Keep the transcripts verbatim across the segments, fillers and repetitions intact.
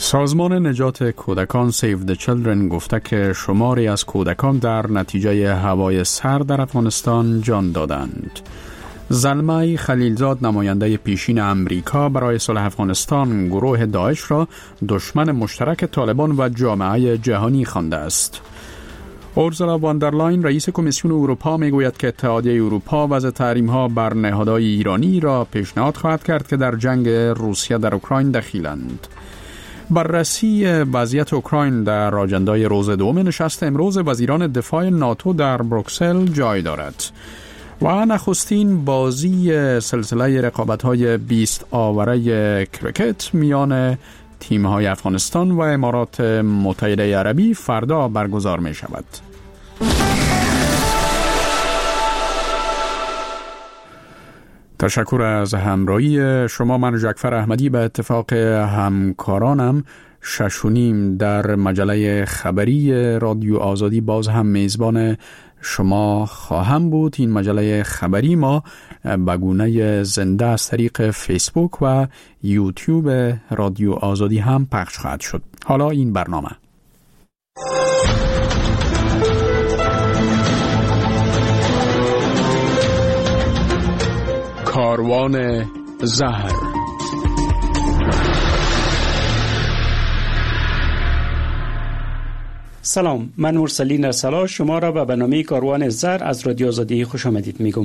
سازمان نجات کودکان سیو د چیلدرن گفته که شماری از کودکان در نتیجه هوای سرد در افغانستان جان دادند. زلمه خلیلزاد نماینده پیشین امریکا برای صلح افغانستان گروه داعش را دشمن مشترک طالبان و جامعه جهانی خوانده است. اورسولا واندرلاین رئیس کمیسیون اروپا میگوید که اتحادیه اروپا وضع تحریم‌ها بر نهادهای ایرانی را پیشنهاد خواهد کرد که در جنگ روسیه در اوکراین دخیلند. بررسی وضعیت اوکراین در آجندای روز دوم نشست امروز وزیران دفاع ناتو در بروکسل جای دارد. و نخستین بازی سلسله رقابت‌های بیست آوره کرکت میان تیم‌های افغانستان و امارات متحده عربی فردا برگزار می شود. تشکر از همراهی شما. من جعفر احمدی به اتفاق همکارانم ششونیم در مجله خبری رادیو آزادی باز هم میزبان شما خواهم بود. این مجله خبری ما به گونه زنده از طریق فیسبوک و یوتیوب رادیو آزادی هم پخش خواهد شد. حالا این برنامه کاروان زهر. سلام، من مرسلین ارسلا شما را به برنامه کاروان زهر از رادیو آزادی خوش آمدید میگم.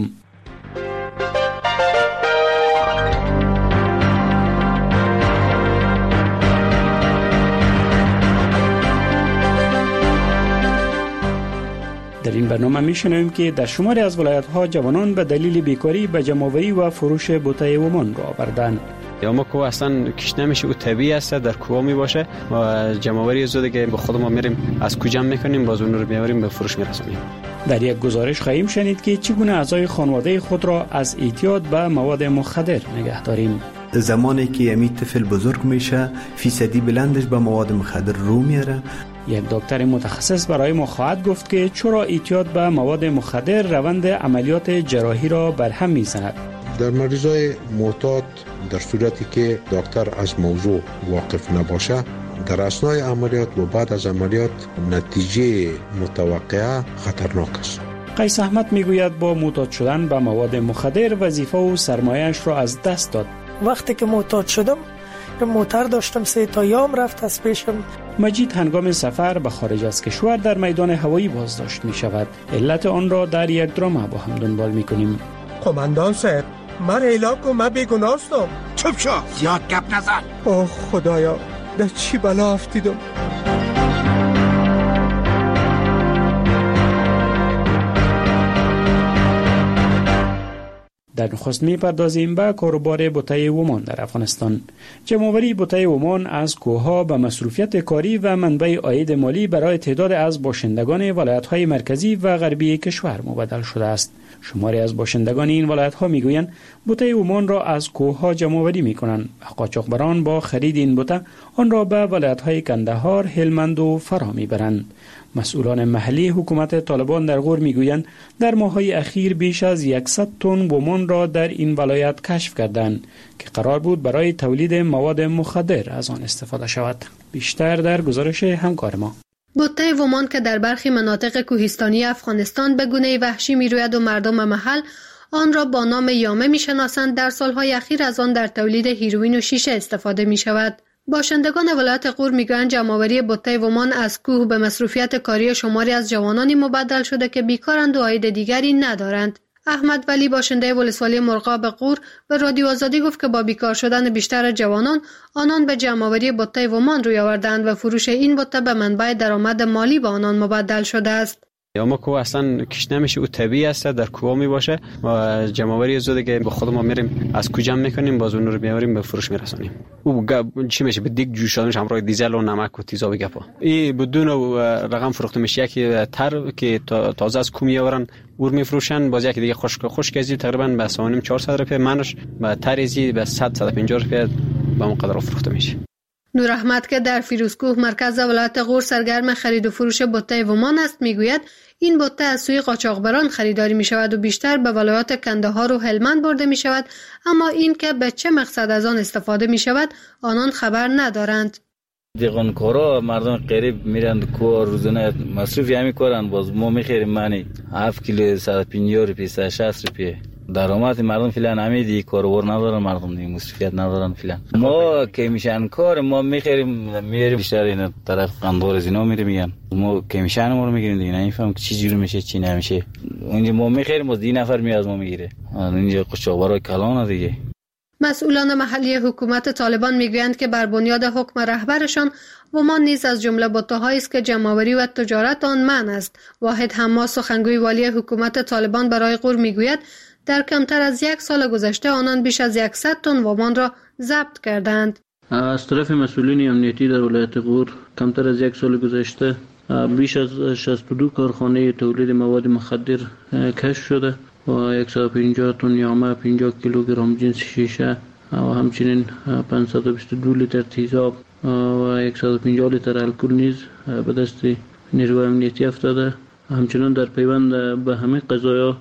در این برنامه میشنویم که در شماری از ولایت‌ها جوانان به دلیل بیکاری به جمع‌آوری و فروش بوته ومان را آوردند. اما کو اصلا کش نمیشه، او طبیعی است، در کوه می باشه و جمع‌آوری زوده که به خود ما میریم از کو جمع میکنیم، باز اون رو میاریم به فروش میرسونیم. در یک گزارش خواهیم شنید که چگونه اعضای خانواده خود را از اعتیاد به مواد مخدر نگه داریم. زمانی که یمی طفل بزرگ میشه فیصدی بلندش به مواد مخدر رو میاره. یک دکتر متخصص برای ما خواهد گفت که چرا اعتیاد به مواد مخدر روند عملیات جراحی را برهم میزند. در مریضای معتاد در صورتی که دکتر از موضوع واقف نباشه، در اثنای عملیات و بعد از عملیات نتیجه متوقعه خطرناک است. قیس احمد میگوید با معتاد شدن به مواد مخدر وظیفه و سرمایه‌اش را از دست داد. وقتی که معتاد شدم که موتر داشتم، سه تا یام رفت از پیشم. مجید هنگام سفر به خارج از کشور در میدان هوایی بازداشت می شود. علت آن را در یک درامه با هم دنبال می کنیم. قماندان صاحب، من اعلام کن من بیگناه هستم. چوب شو، زیاد گپ نزن. اوه خدایا، در چی بلا افتیدم. در نخست می پردازیم به کاروبار بوته ومان در افغانستان. جمع‌آوری بوته ومان از کوه‌ها به مصروفیت کاری و منبع عاید مالی برای تعداد از باشندگان ولایت‌های مرکزی و غربی کشور مبادل شده است. شماری از باشندگان این ولایت‌ها میگویند بوته ومان را از کوه‌ها جمع‌آوری می‌کنند و قاچاقبران با خرید این بوته آن را به ولایت‌های کندهار، هلمند و فرا می‌برند. مسئولان محلی حکومت طالبان در غور میگویند در ماه‌های اخیر بیش از صد تن ومان را در این ولایت کشف کردند که قرار بود برای تولید مواد مخدر از آن استفاده شود. بیشتر در گزارش همکار ما. بوته ومان که در برخی مناطق کوهستانی افغانستان به گونه وحشی میروید و مردم محل آن را با نام یامه میشناسند، در سالهای اخیر از آن در تولید هیروئین و شیشه استفاده می شود. باشندگان ولایت غور میگویند جمع‌آوری بوته ومان از کوه به مصروفیت کاری شماری از جوانانی مبدل شده که بیکارند و عاید دیگری ندارند. احمد ولی باشنده ولسوالی مرغاب غور به رادیو آزادی گفت که با بیکار شدن بیشتر جوانان آنان به جمع‌آوری بوته ومان روی آوردند و فروش این بوته به منبع درآمد مالی به آنان مبدل شده است. اما کو اصلا کش نمیشه، او طبیعی است، در کوه می باشه و جمع‌آوری زوده که به خود ما میریم از کو جمع میکنیم، باز اون رو میاریم به فروش میرسونیم. او چی میشه به دیگ جوش دادنش همراه دیزل و نمک و تیزابی گپا. این بدون رقم فروخته میشه. یکی تر که تازه از کو میآورن اور میفروشن، باز یکی دیگه خشک خشک ازی تقریبا به سه چهارصد روپیه منش، به تریزی به صد صد و پنجاه روپیه به اون قدر فروخته میشه. نور احمد که در فیروزکوه مرکز ولایت غور سرگرم خرید و فروش بوته ومان است میگوید این بوته از سوی قاچاقبران خریداری می شود و بیشتر به ولایات کندهار و هلمند برده می شود، اما این که به چه مقصد از آن استفاده می شود آنان خبر ندارند. دیغانکارا مردم غریب میرن کو روزانه مصرفی همی کارن، باز ما میخریم منی هفت کیلو صد و پنجاه روپیه صد و شصت روپیه. درآمد مردم فعلا همین دیگه کارور ندارن، مردم دیگه مصرفیت ندارن فعلا. ما که میشن کار ما میخریم میریم بیشتر این طرف قندور از اینا میره میگن ما که میشن ما رو میگیریم دیگه، نمیفهم چه جوری میشه چی نمیشه. اونجا ما میخریم باز دی نفر میاد ما میگیره، اینجا قشاورای کلان دیگه. مسئولان محلی حکومت طالبان میگویند که بر بنیاد حکم رهبرشان ومان نیز از جمله بوتهایی است که جمع‌آوری و تجارت آن منع است. واحد حماس سخنگوی والی حکومت طالبان برای غور میگوید در کمتر از یک سال گذشته آنان بیش از صد تن ومان را ضبط کردند. از طرف مسئولین امنیتی در ولایت غور کمتر از یک سال گذشته بیش از شصت و دو کارخانه تولید مواد مخدر کشف شده و صد و پنجاه تن یامه، پنجاه کیلوگرم جنس شیشه و همچنین پانصد و بیست و دو لیتر تیزاب و صد و پنجاه لیتر الکل نیز به دست نیروی امنیتی افتاده. همچنین در پیوند به همه قضایا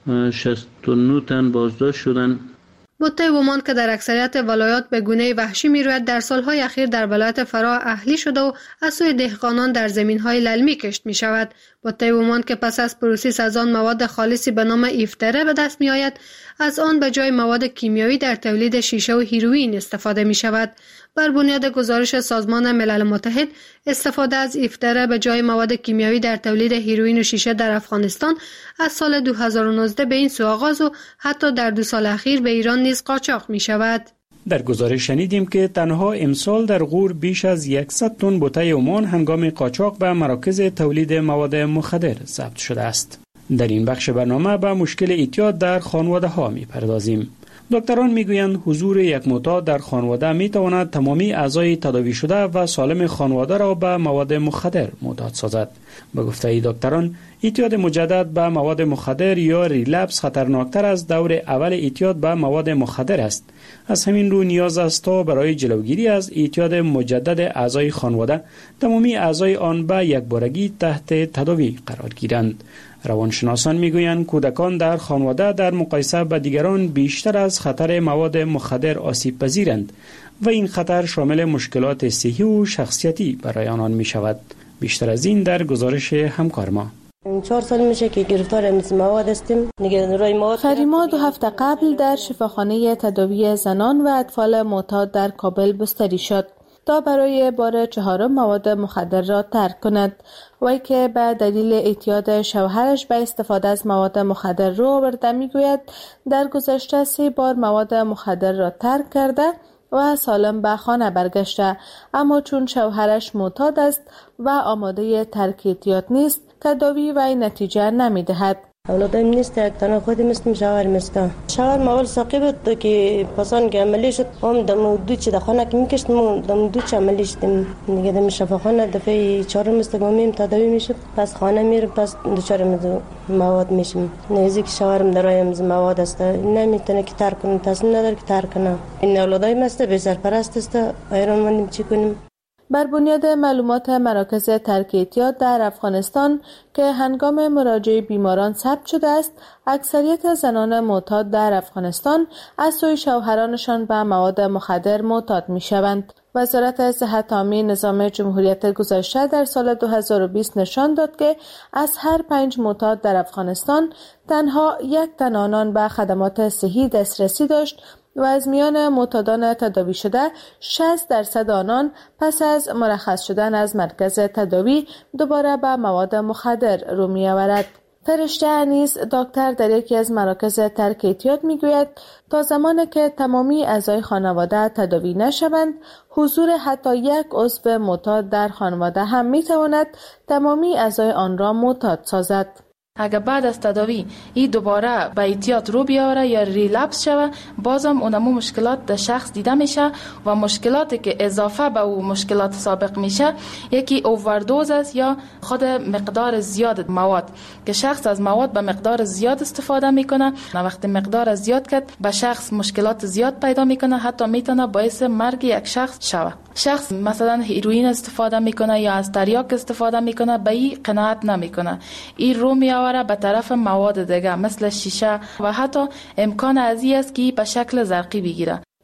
شصت و نه تن بازداشت شدند. بوته ومان که در اکثریت ولایات به گونه وحشی میروید در سالهای اخیر در ولایت فرا اهلی شده و از سوی دهقانان در زمینهای للمی کشت می شود. بوته ومان که پس از پروسس از آن مواد خالصی به نام ایفتره به دست می آید، از آن به جای مواد کیمیایی در تولید شیشه و هیروئین استفاده می شود. بر بنیاد گزارش سازمان ملل متحد، استفاده از ایفتره به جای مواد کیمیایی در تولید هیروئین و شیشه در افغانستان از سال دو هزار و نوزده به این سو آغاز و حتی در دو سال اخیر به ایران نیز قاچاق می شود. در گزارش شنیدیم که تنها امسال در غور بیش از صد تن بوته ومان هنگام قاچاق به مراکز تولید مواد مخدر ضبط شده است. در این بخش برنامه به مشکل اعتیاد در خانواده ها می پردازیم. دکتران میگویند حضور یک معتاد در خانواده میتواند تمامی اعضای تداوی شده و سالم خانواده را به مواد مخدر معتاد سازد. به گفته دکتران، اعتیاد مجدد به مواد مخدر یا ریلپس خطرناکتر از دور اول اعتیاد به مواد مخدر است. از همین رو نیاز است تا برای جلوگیری از اعتیاد مجدد اعضای خانواده تمامی اعضای آن به یک بارگی تحت تداوی قرار گیرند. روانشناسان میگویند کودکان در خانواده در مقایسه با دیگران بیشتر از خطر مواد مخدر آسیب پذیرند و این خطر شامل مشکلات صحی و شخصیتی برای آنان می شود. بیشتر از این در گزارش همکار ما. چهار سال میشه که گرفتار امروز مواد هستیم. نگهداری مواد. فریما دو هفته قبل در شفاخانه تداوی زنان و اطفال معتاد در کابل بستری شد تا برای بار چهارم مواد مخدر را ترک کند. وی که به دلیل اعتیاد شوهرش به استفاده از مواد مخدر رو آورده میگوید در گذشته سه بار مواد مخدر را ترک کرده و سالم به خانه برگشته، اما چون شوهرش معتاد است و آماده ترک اعتیاد نیست تداوی وی نتیجه نمیدهد. اولادم نیست، یک تنها خودم استم شوهر مستا شوهر مول ساقی بود که پسان که عملی شد هم دم دو چه دخانه که میکشتم دم دو چه عملی شدم دیگه دم شفاخانه دفعه چهارم استقامیم تداوی میشد، پس خانه میرم پس دوچارم مواد میشم. نزدیک شوهرم درایم مواد است، نمیتونه که ترک کنه، تصمیم نداره که ترک کنه. این اولادای مسته به سرپرست است، ایران مندیم چی کنیم؟ بر بنیاد معلومات مراکز ترک اعتیاد در افغانستان که هنگام مراجعه بیماران ثبت شده است، اکثریت زنان معتاد در افغانستان از سوی شوهرانشان به مواد مخدر معتاد می‌شوند. وزارت صحت عامه نظام جمهوریت گذشته در سال دو هزار و بیست نشان داد که از هر پنج معتاد در افغانستان تنها یک تن آنان به خدمات صحی دسترسی داشت و از میان معتادان تداوی شده شصت درصد آنان پس از مرخص شدن از مرکز تداوی دوباره به مواد مخدر رو می آورد. فرشته انیس دکتر در یکی از مراکز ترک اعتیاد می گوید تا زمانی که تمامی اعضای خانواده تداوی نشوند، حضور حتی یک عضو معتاد در خانواده هم می تواند تمامی اعضای آن را معتاد سازد. اگر بعد از تداوی این دوباره به اعتیاد رو بیاره یا ریلپس شوه، بازم اونمو مشکلات در شخص دیده میشه و مشکلاتی که اضافه به او مشکلات سابق میشه یکی اووردوز است یا خود مقدار زیاد مواد که شخص از مواد به مقدار زیاد استفاده میکنه. وقتی مقدار زیاد کرد به شخص مشکلات زیاد پیدا میکنه، حتی میتونه باعث مرگ یک شخص شوه. شخص مثلا هیروئین استفاده میکنه یا از تریاک استفاده میکنه، به این قناعت نمیکنه، این رو میآوره به طرف مواد دیگه مثل شیشه و حتی امکان ازی است که به شکل زرقی بگیره.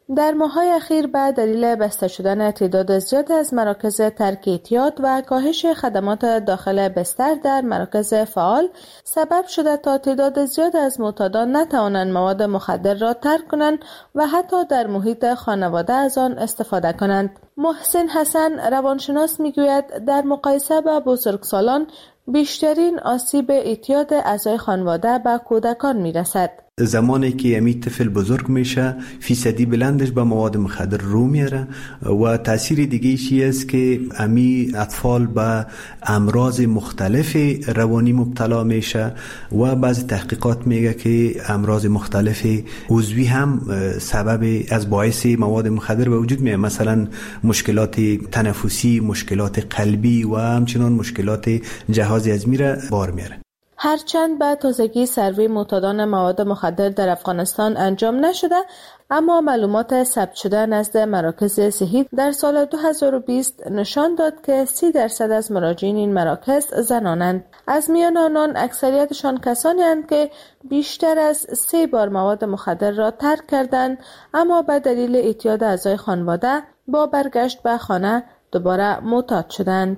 در ماه‌های اخیر به دلیل بسته شدن تعداد زیاد از مراکز ترک اعتیاد و کاهش خدمات داخل بستر در مراکز فعال سبب شده تا تعداد زیاد از معتادان نتوانند مواد مخدر را ترک کنند و حتی در محیط خانواده از آن استفاده کنند. محسن حسن روانشناس میگوید در مقایسه با بزرگسالان بیشترین آسیب اعتیاد اعضای خانواده به کودکان میرسد. زمانی که امی طفل بزرگ میشه فیصدی بلندش به مواد مخدر رو میاره و تاثیر دیگه ایشی است که امی اطفال به امراض مختلف روانی مبتلا میشه و بعضی تحقیقات میگه که امراض مختلف عضوی هم سبب از باعث مواد مخدر به وجود میاد، مثلا مشکلات تنفسی، مشکلات قلبی و همچنان مشکلات جهاز هضمی را بار میاره. هرچند به تازگی سروی معتادان مواد مخدر در افغانستان انجام نشده، اما معلومات ثبت شده نزد مراکز صحی در سال دو هزار و بیست نشان داد که سی درصد از مراجعین این مراکز زنانند. از میان آنان اکثریتشان کسانی هستند که بیشتر از سه بار مواد مخدر را ترک کردند، اما به دلیل اعتیاد اعضای خانواده با برگشت به خانه دوباره معتاد شدند.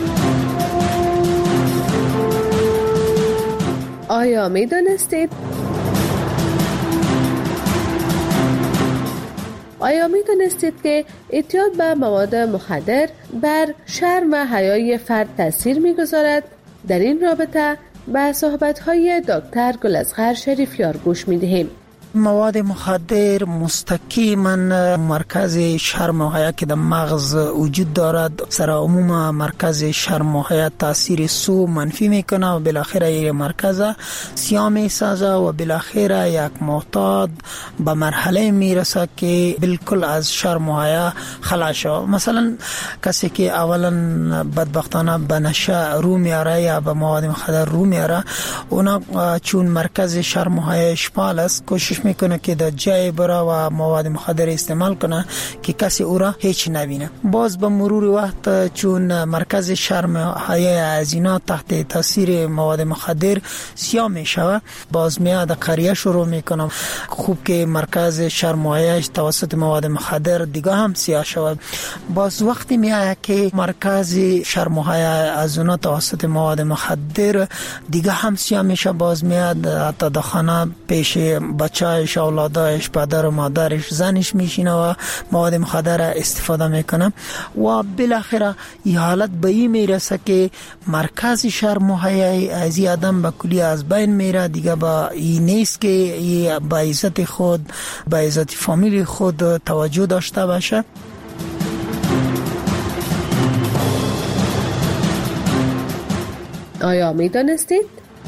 آیا می دانستید؟ آیا می دانستید که اعتیاد به مواد مخدر بر شرم و حیای فرد تاثیر می گذارد؟ در این رابطه به صحبت‌های دکتر گل‌اصغر شریفیار گوش می دهیم. مواد مخدر مستقیما مرکز شرم و حیا که در مغز وجود دارد سر عموم مرکز شرم و حیا تاثیر سو منفی میکنه و بالاخره یک مرکز سیاه میسازه و بالاخره یک معتاد به مرحله میرسه که بالکل از شرم و حیا خلاص شود. مثلا کسی که اولا بدبختانه به نشه رو میاره یا به مواد مخدر رو میاره، اونا چون مرکز شرم و حیا اشپال است کوشش میکنه که در جای برا و مواد مخدر استعمال کنه که کسی او را هیچ نبینه. باز به مرور وقت چون مرکز شرم و حیا از اینا تحت تاثیر مواد مخدر سیاه میشه، باز میاد قریه شروع میکنه. خوب که مرکز شرم و حیا توسط مواد مخدر دیگه هم سیاه شود. باز وقتی میاد که مرکز شرم و حیا از اونا توسط مواد مخدر دیگه هم سیاه میشه، باز میاد حتی در خانه پیش بچه اولادش، پدر و مادرش، زنش میشینه و مواد مخدر استفاده میکنه و بالاخره این حالت به این میرسه که مرکز شرم و حیا از این آدم به کلی از بین میره. دیگه با این نیست که با عزت خود، با عزت فامیل خود توجه داشته باشه. آیا میدانستید؟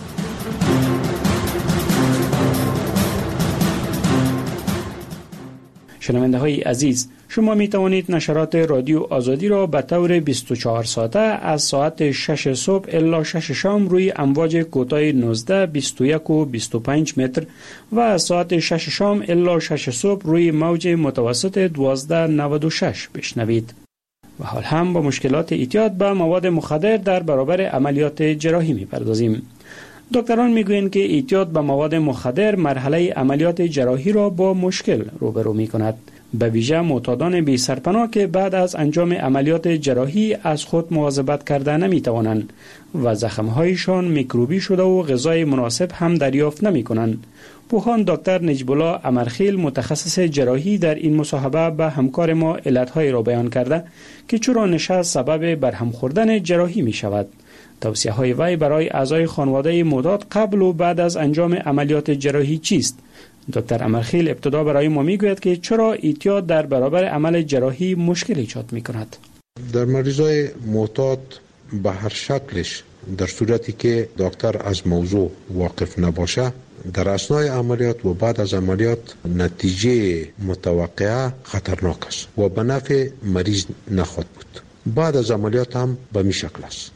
شنونده های عزیز، شما می توانید نشرات رادیو آزادی را به طور بیست و چهار ساعته از ساعت شش صبح الی شش شام روی امواج کوتاه نوزده، بیست و یک و بیست و پنج متر و از ساعت شش شام الی شش صبح روی موج متوسط دوازده نود و شش بشنوید. و حال هم با مشکلات اعتیاد به مواد مخدر در برابر عملیات جراحی می پردازیم. دکتران میگویند که اعتیاد به مواد مخدر مرحله عملیات جراحی را با مشکل روبرو می کند. به ویژه معتادان بی سرپناه که بعد از انجام عملیات جراحی از خود مواظبت کرده نمی توانند و زخمهایشان میکروبی شده و غذای مناسب هم دریافت نمی کنند. پوهان دکتر نجیب الله امرخیل متخصص جراحی در این مصاحبه به همکار ما علتهای را بیان کرده که چرا نشست سبب برهم خوردن جراحی می شود. توصیه های وی برای اعضای خانواده معتاد قبل و بعد از انجام عملیات جراحی چیست؟ دکتر امرخیل ابتدا برای ما میگوید که چرا اعتیاد در برابر عمل جراحی مشکل ایجاد می کند. در مریضای معتاد به هر شکلش در صورتی که دکتر از موضوع واقف نباشه، در اثنای عملیات و بعد از عملیات نتیجه متوقعه خطرناک است و به نفع مریض نخواهد بود. بعد از عملیات هم به می شکل است.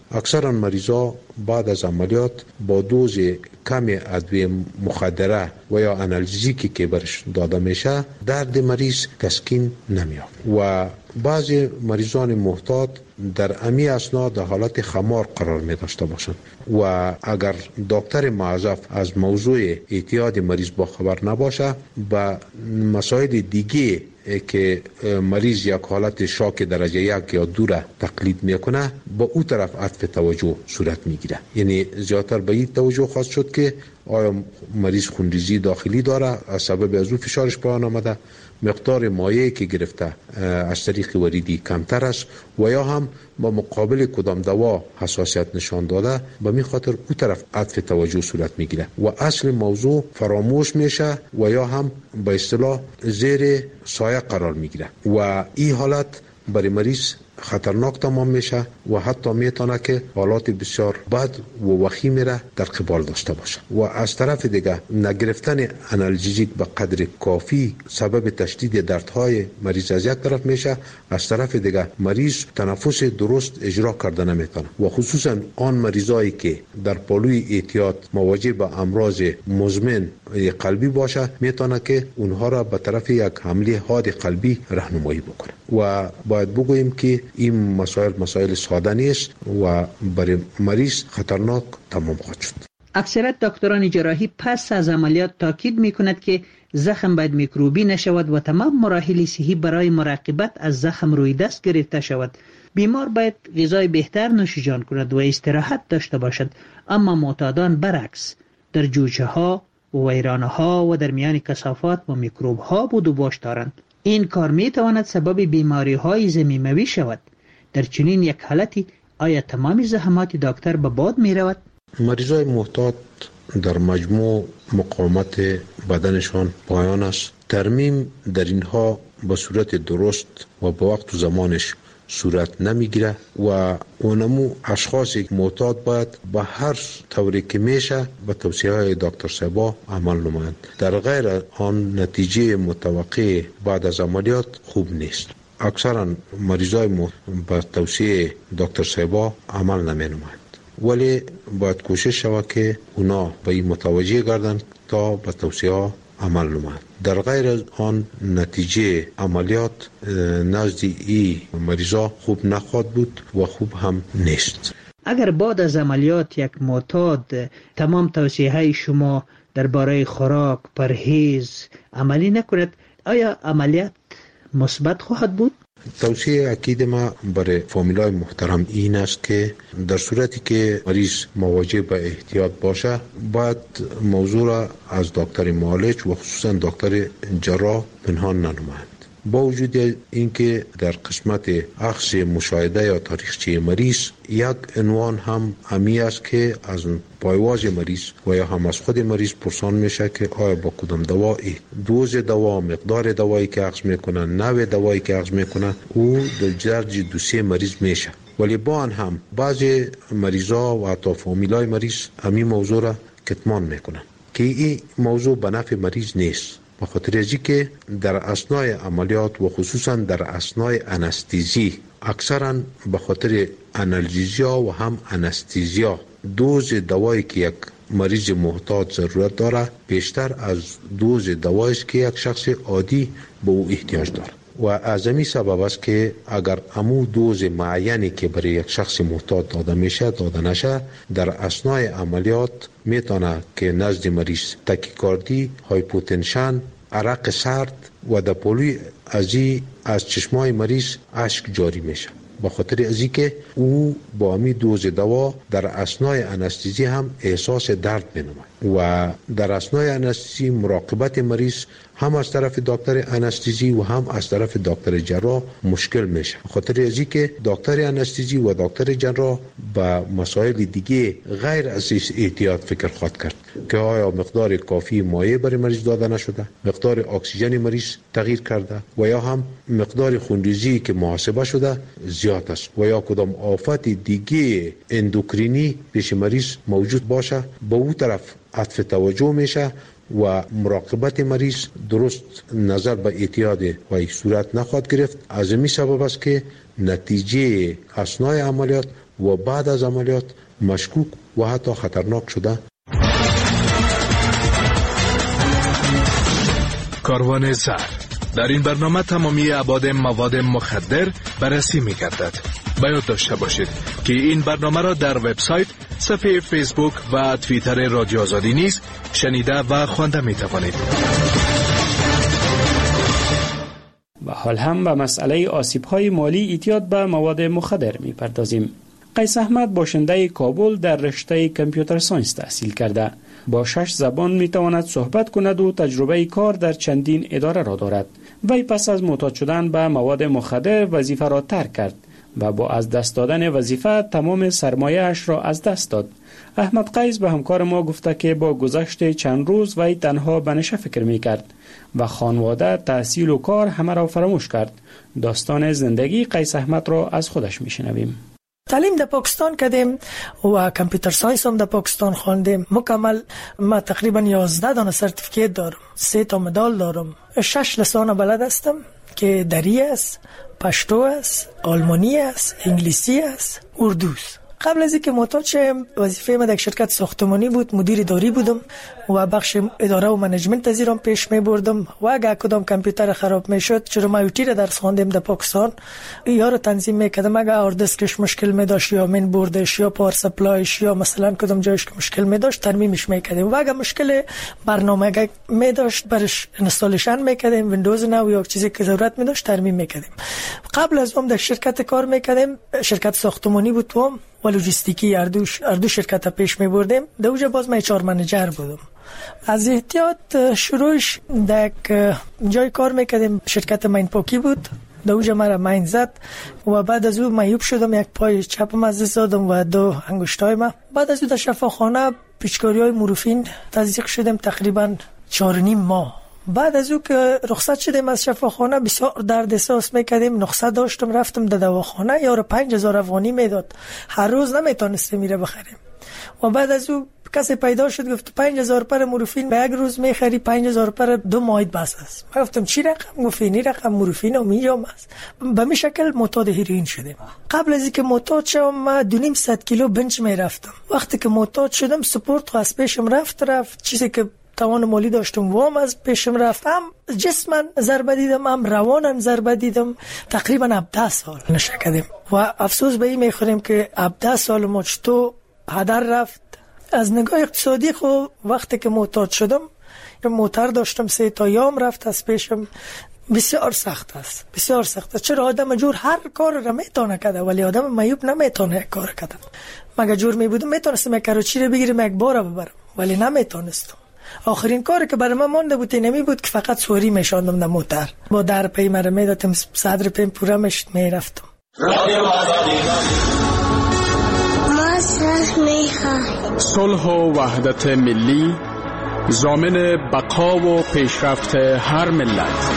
اکثرا مریضا بعد از عملیات با دوز کم ادویه مخدره و یا آنالژیکی که برش داده میشه درد مریض تسکین نمیاد و بعضی مریضان محتاط در امی اثنا در حالت خمار قرار می داشته باشند و اگر دکتر معذف از موضوع اعتیاد مریض با خبر نباشه به مسائل دیگه که مریض یک حالت شاک درجه یک یا دو را تقلید میکنه با او طرف عطف توجه صورت میگیره. یعنی زیادتر به این توجه خواست شد که آیا مریض خونریزی داخلی داره از سبب از او فشارش پایان آمده، مقدار مایعی که گرفته از طریق وریدی کمتر است و یا هم با مقابل کدام دوا حساسیت نشان داده، به می خاطر او طرف عطف توجه صورت میگیره و اصل موضوع فراموش میشه و یا هم به اصطلاح زیر سایه قرار میگیره و این حالت برای مریض خطرناک تمام میشه و حتی میتونه که حالات بسیار بد و وخیمی را در قبال داشته باشه و از طرف دیگه نگرفتن آنالژیک به قدر کافی سبب تشدید دردهای مریض از یک طرف میشه، از طرف دیگه مریض تنفس درست اجرا کرده نمیتونه و خصوصا آن مریضایی که در پالوی اعتیاد مواجه به امراض مزمن قلبی باشه میتونه که اونها را به طرف یک حمله حاد قلبی راهنمایی بکنه و باید بگوییم که این مسائل مسائل ساده نیست و برای مریض خطرناک تمام خواهد شد. اکثریت دکتران جراحی پس از عملیات تاکید میکند که زخم باید میکروبی نشود و تمام مراحل صحی برای مراقبت از زخم روی دست گرفته شود. بیمار باید غذای بهتر نوشیجان کند و استراحت داشته باشد، اما معتادان برعکس در جوجه ها و ویرانه ها و در میان کثافات و میکروب ها بود و باش دارند. این کار می تواند سبب بیماری های ضمیموی شود. در چنین یک حالتی آیا تمام زحمات دکتر به باد می رود؟ مریضای محتاط در مجموع مقاومت بدنشان پایان است. ترمیم در اینها به صورت درست و به وقت و زمانش صورت نمیگیره و اونمو اشخاص معتاد باید به هر طوری که میشه به توصیه های دکتر صاحبا عمل نمایند. در غیر آن نتیجه متوقع بعد از عملیات خوب نیست. اکثرا مریضای به توصیه دکتر صاحبا عمل نمی نمایند، ولی باید کوشش شود که اونا به این متوجه گردند تا به توصیه ها عمل نمایند. در غیر آن نتیجه عملیات نزد ای مریضا خوب نخواهد بود و خوب هم نیست. اگر بعد از عملیات یک معتاد تمام توصیه های شما درباره خوراک، پرهیز عملی نکند، آیا عملیات مثبت خواهد بود؟ توصیه اکید ما برای فامیلای محترم این است که در صورتی که مریض مواجه به احتیاط باشه باید موضوع را از دکتر معالج و خصوصا دکتر جراح پنهان ننمایند. با وجود اینکه در قسمت اخذ مشاهده یا تاریخچه مریض یک عنوان هم همی است که از پایواز مریض و یا هم از خود مریض پرسان میشه که آیا با کدام دوا، دوز دوا، مقدار دوایی که اخذ میکنن، نوع دوایی که اخذ میکنن، او در درج دوسیه مریض میشه. ولی با آن هم بعضی مریضا و حتی فامیلای مریض همین موضوع را کتمان میکنن که این موضوع به نفع مریض نیست، به خاطر ازی که در اثنای عملیات و خصوصا در اثنای انستیزی اکثرا به خاطر آنالژزیا و هم انستیزیا دوز دوایی که یک مریض محتاط ضرورت داره بیشتر از دوز دوایی است که یک شخص عادی به او احتیاج داره و از همین سبب است که اگر امو دوز معینی که برای یک شخص محتاط داده میشه داده نشه، در اثنای عملیات میتونه که نزد مریض تاکیکاردی، هایپوتنشن، عرق سرد و در پلوی ازی از چشمای مریض اشک جاری میشه، به خاطر ازی که او با همین دوز دوا در اثنای انستیزی هم احساس درد مینماید و در اثنای انستیزی مراقبت مریض هم از طرف دکتر انستیزی و هم از طرف دکتر جراح مشکل میشه، خاطر ازی که دکتر انستیزی و دکتر جراح به مسائل دیگه غیر از احتیاط فکر خواهد کرد که آیا مقدار کافی مایع برای مریض داده نشده، مقدار اکسیژن مریض تغییر کرده و یا هم مقدار خونریزی که محاسبه شده زیاد است و یا کدام آفت دیگه اندوکرینی پیش مریض موجود باشه، به اون طرف عطف توجه میشه و مراقبت مریض درست نظر به اعتیاد و یک صورت نخواهد گرفت. از این سبب است که نتیجه اثنای عملیات و بعد از عملیات مشکوک و حتی خطرناک شده. کاروان زر. در این برنامه تمامی ابعاد مواد مخدر بررسی می‌گردد. باید داشته باشید که این برنامه را در وبسایت، صفحه فیسبوک و توییتر رادیو آزادی نیز شنیده و خوانده می‌توانید. و حال هم به مسئله آسیب‌های مالی اعتیاد به مواد مخدر می‌پردازیم. قیس احمد باشنده کابل در رشته کامپیوتر ساینس تحصیل کرده. با شش زبان میتواند صحبت کند و تجربه کار در چندین اداره را دارد. وی پس از معتاد شدن به مواد مخدر وظیفه را ترک کرد و با از دست دادن وظیفه تمام سرمایه‌اش را از دست داد. احمد قیس به همکار ما گفته که با گذشت چند روز وی تنها به نشه فکر میکرد و خانواده، تحصیل و کار همه را فراموش کرد. داستان زندگی قیس احمد را از خودش میشنویم. تعلیم در پاکستان کردیم و کامپیوتر ساینس هم در پاکستان خواندیم مکمل. ما تقریبا یازده دانه سرتیفیکیت دارم، سه تا مدال دارم، شش لسان بلد هستم که دری است، پشتو است، آلمانی است، انگلیسی است، اردو است. قبل از اینکه معتاد شدم وظیفه من در شرکت ساختمانی بود، مدیر اداری بودم و بخش اداره و منیجمنت از ایران پیش می بردم و اگه کدام کامپیوتر خراب می شد، چرا ما یوتی را درس خواندیم در پاکستان، یا رو تنظیم میکردم. اگه هارد دیسکش مشکل می داشت یا مین بوردش یا پاور سپلایش یا مثلا کدام جایش که مشکل می داشت ترمیمش میکردیم و اگه مشکل برنامه می داشت برش اینستالیشن میکردیم، ویندوز نو یا چیزی که ضرورت می داشت ترمیم میکردیم. قبل از اون در شرکت کار میکردیم، شرکت ساختمانی بود و و لوجستیکی اردو اردو شرکت پیش می بردیم. در اونجا باز من اچ آر منیجر بودم. از احتیاط شروعش در جای کار میکردیم، شرکت مین پاکی بود، در اونجا مرا مین زد و بعد از اون معیوب شدم، یک پای چپم از دست دادم و دو انگشتای ما. بعد از اون در شفاخانه پیچکاری های مورفین تزریق شدم تقریبا چهار و نیم ماه. بعد از اون که رخصت شدیم از شفاخانه بسیار درد احساس میکردیم، نسخه داشتم، رفتم در دواخانه، یارو پنج هزار افغانی میداد، هر روز نمیتونستیم میره بخریم. و بعد از اون کسی پیدا شد گفت پنج هزار پر مورفین به یک روز میخری، پنج هزار پر دو ماه بس است. من گفتم چی رقم؟ گفت این رقم مورفین و میجام است. به می شکل معتاد هیروئین شدیم. قبل از اینکه معتاد شدم ما دو نیم صد کیلو بنچ میرفتم. وقتی که معتاد شدم سپورت از پیشم رفت رفت چیزی که توان مالی داشتم وام از پیشم رفتم، جسماً ضربه دیدم، هم رواناً ضربه دیدم. تقریبا هفده سال نشه کردیم و افسوس به این میخوریم که هفده سال ما چطور هدر رفت. از نگاه اقتصادی خو وقتی که معتاد شدم، موتر داشتم، سه تا یام رفت از پیشم، بسیار سخت است، بسیار سخت است. چرا آدم جور هر کار را میتونه کرده ولی آدم معیوب نمیتونه کار کرده. مگه جور می بودم میتونستم یک کراچی رو بگیرم یک بار ببرم ولی نمیتونستم. آخرین کاری که برای من مونده بود اینمی بود که فقط سواری میشاندم در موتر، با در پی مرا میدادم، صدر پیم پورا میشت میرفتم. ما صلح میخواهیم، صلح و وحدت ملی ضامن بقا و پیشرفت هر ملت.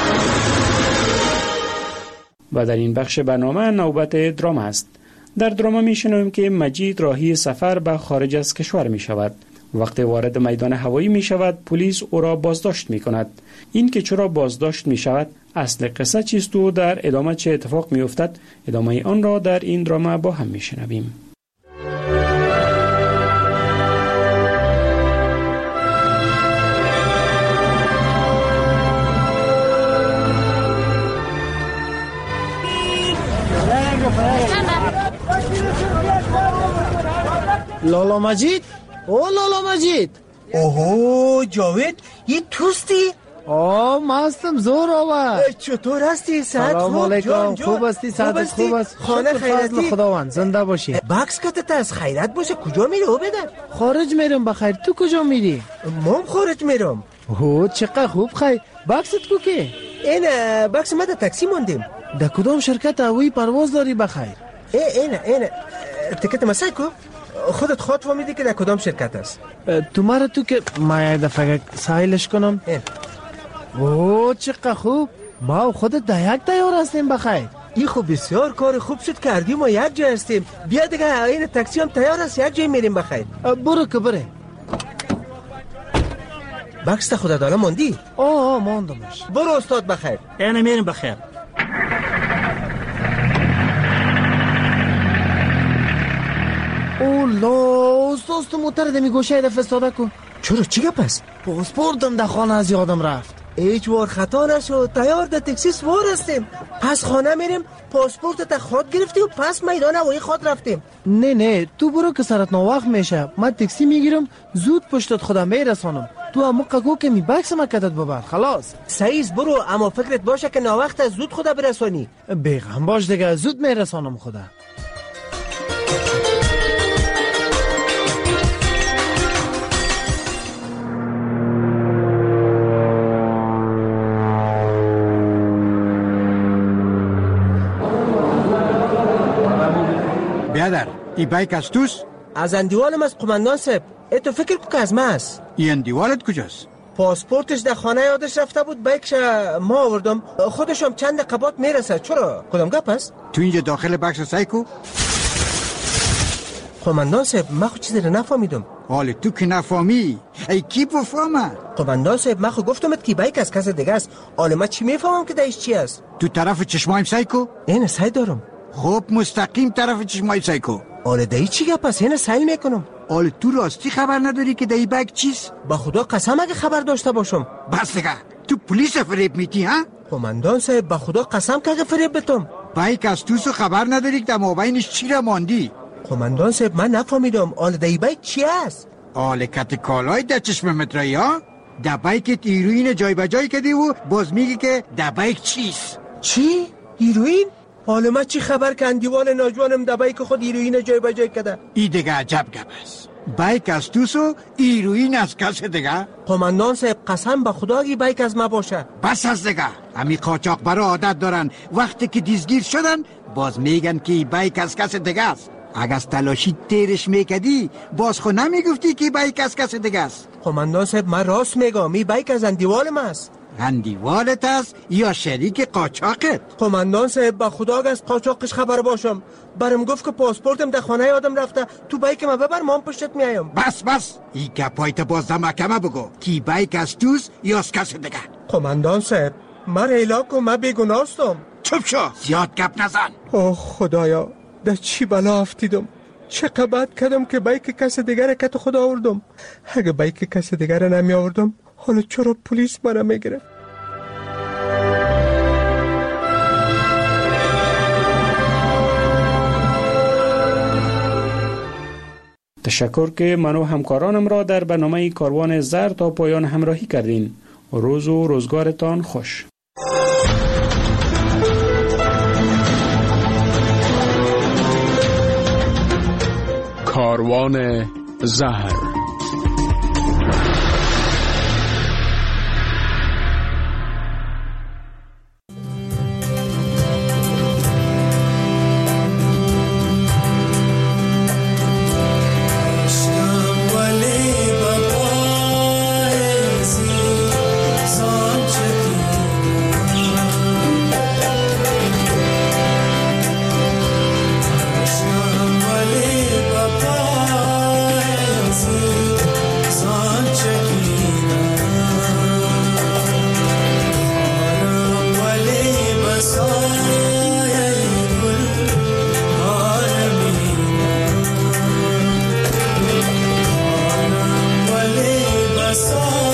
و در این بخش برنامه نوبت دراما است. در دراما میشنویم که مجید راهی سفر به خارج از کشور می شود. وقتی وارد میدان هوایی می شود پلیس او را بازداشت می کند. این که چرا بازداشت می شود، اصل قصه چیست و در ادامه چه اتفاق می افتد، ادامه آن را در این دراما با هم می شنویم. لالا مجید؟ او لالا مجید. اوه جاوید، این توستی؟ آه ما هستم زور آور. چطور هستی؟ صحت خوب؟ سلام علیکم. خوب هستی؟ صحت خوب است؟ خانه خیرتی؟ خداوند زنده باشی. بکس کتت از خیرت باشه. کجا میری او بدن؟ خارج میرم بخیر. تو کجا میری؟ مام خارج میرم. اوه چقدر خوب. خیر بکست کو که؟ این بکس ما در تاکسی موندیم. در کدام شرکت هوایی پرواز داری بخیر؟ این این تیکت مسای کو؟ خودت خود فهمیدی که در کدام شرکت است؟ تو مرا تو که ما یه دفعه سایلش کنم. اوه چقدر خوب. ما خودت در یک تیار هستیم بخیر. این خوب بسیار کار خوب شد کردیم و یک جای هستیم. بیا دیگه این تاکسی هم تیار است، یک جای میریم بخیر. برو که بره. بکس تا خدا دالا موندی؟ آه آه موندمش. برو استاد بخیر. اینه میریم بخیر. الله استاد تو موتر دمی گوشه ده فستاده کو. چرا چی پس؟ پاسپورتم در خانه از یادم رفت. هیچ وار خطا نشد، تیار در تکسی سوار هستیم. پس خانه میریم پاسپورت تا خود گرفتی و پس میدان هوایی خود رفتیم. نه نه تو برو که سرت ناوقت میشه. من تکسی میگیرم زود پشتت خودم میرسانم. تو هم قگو که می بکس مکتت ببر خلاص. سعیز برو، اما فکرت باشه که ناوقت زود خدا برسانی. بیغم باش دیگه، زود میرسانم خدا. بیادر ای بایک از توست؟ از اندیوالم از قماندان صاحب. ای تو فکر که از ما است؟ این اندیوالت کجاست؟ پاسپورتش در خانه یادش رفته بود، بایکش ما آوردم. خودشم چند قبات میرسه. چرا؟ کدام گپ است؟ تو اینجا داخل بکس سایکو؟ قماندان صاحب من خود چیزی رو نفهمیدم. حالا تو که نفهمی ای کی بفهمه؟ قماندان صاحب من خود گفتمت که بایک از کس دیگه است. حالا من چی میفهمم که دایش چی است؟ تو طرف چشمایم سایکو؟ اینه سعی دارم. خب مستقیم طرف چشمای سایکو. حالا دایی چی گپ است؟ اینه سعی میکنم. حالا تو راستی خبر نداری که دایی بایک چیست؟ با خدا قسم اگه خبر داشته باشم. بس دیگه تو پلیس فریب میتی ها؟ قماندان صاحب با خدا قسم که اگه فریب بتم. بایک از توسو خبر نداری که در مابینش چی را ماندی؟ قماندان صاحب من نفهمیدم. حالا دایی بایک چی است؟ حالا کت کالای در چشم مترایی ها؟ در بایکت ایروین جای بجای کدی و باز میگی که در بایک چیست؟ چی؟ ایروین؟ حالا من چی خبر که اندیوال ناجوانم در بایک خود ایروین جای بجای کده؟ ای دیگه عجب گپ است. بایک از توسو ایروین از کس دیگه؟ قماندان صاحب قسم به خدا اگه بایک از ما باشه. بس از دیگه همی قاچاق برا عادت دارن وقتی که دیزگیر شدن باز میگن که بایک از کس دیگه است. اگه از تلاشی تیرش میکدی باز خود نمیگفتی که بایک از کس دیگه است. قماندان صاحب من راست میگم ای بایک از اندیوال ما است. اندیوالت است یا شریک قاچاقت؟ قماندان صاحب با خدا اگه از قاچاقش خبر باشم برم گفت که پاسپورتم در خانه یادم رفته، تو بایک ما ببر من پشتت میایم. بس بس ای گپایت باز در محکمه بگو کی بایک از توست یا از کس دیگه. قماندان صاحب من ریلا کن، من بیگناه هستم. چوب شو زیاد گپ نزن. اوه خدایا در چی بلا افتیدم. چه قبط کردم که بایک کس دیگر کت خدا آوردم. اگه بایک کس دیگر نمی آوردم حالا چرا پلیس مرا میگرفت؟ تشکر که من و همکارانم را در برنامه کاروان زر تا پایان همراهی کردین. روز و روزگارتان خوش. کاروان زهر. So